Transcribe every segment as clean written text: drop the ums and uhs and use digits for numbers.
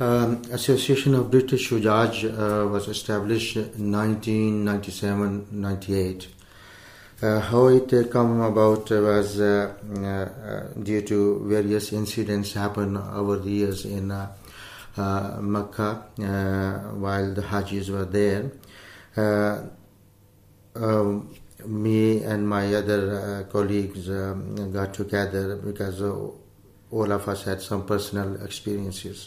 Association of British Hujaj was established in 1997-98. How it come about was due to various incidents happened over the years in Mecca while the Hajis were there. Me and my other colleagues got together because all of us had some personal experiences.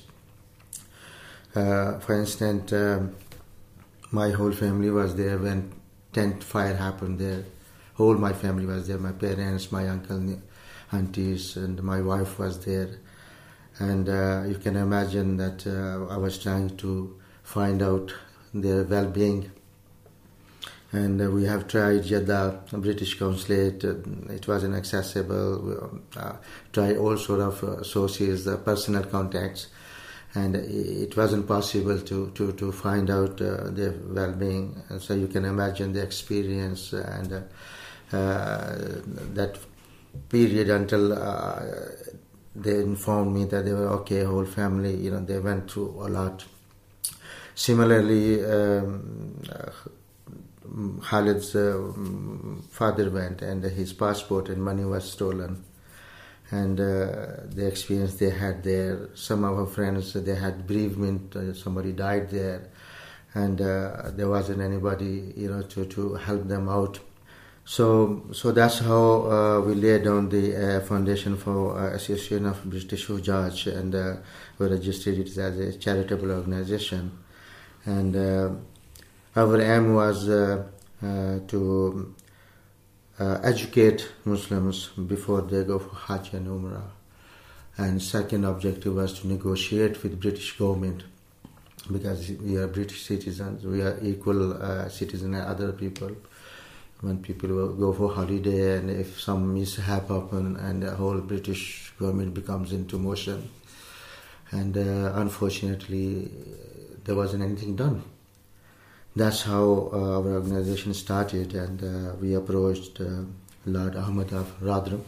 For instance, my whole family was there when tent fire happened there. Whole my family was there, my parents, my uncle, aunties, and my wife was there. And you can imagine that I was trying to find out their well-being. And we have tried Jeddah, British consulate, it wasn't accessible. We tried all sort of sources, personal contacts, and it wasn't possible to find out their well-being. And so you can imagine the experience and that period until they informed me that they were okay, whole family, they went through a lot. Similarly, Khalid's father went and his passport and money was stolen, and the experience they had there. Some of our friends, they had bereavement, somebody died there, and there wasn't anybody to help them out. So that's how we laid down the foundation for Association of British Hujaj, and we registered it as a charitable organization. And our aim was to educate Muslims before they go for Hajj and Umrah. And second objective was to negotiate with British government, because we are British citizens, we are equal citizens as other people. When people go for holiday and if some mishap happen and the whole British government becomes into motion. And unfortunately, there wasn't anything done. That's how our organization started, and we approached Lord Ahmad of Rotherham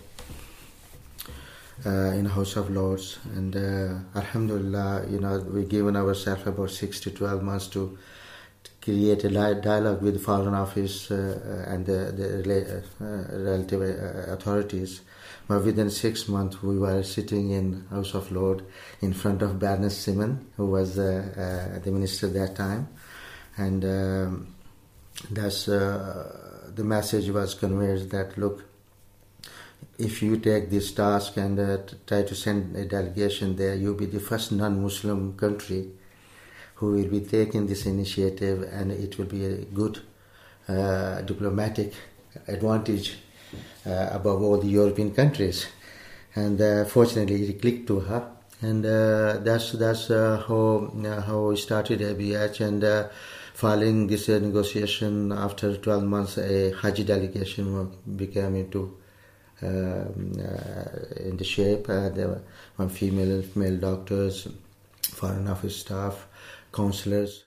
in House of Lords, and Alhamdulillah, we given ourselves about 6 to 12 months to create a dialogue with the Foreign Office and the relative authorities. But within 6 months, we were sitting in House of Lords in front of Baroness Simon, who was the minister at that time. And that's the message was conveyed that, look, if you take this task and try to send a delegation there, you'll be the first non-Muslim country who will be taking this initiative, and it will be a good diplomatic advantage above all the European countries. And fortunately, it clicked to her. And that's how we started ABH. And following this negotiation, after 12 months, a Hajj delegation became into shape. There were one female, male doctors, Foreign Office staff, councillors.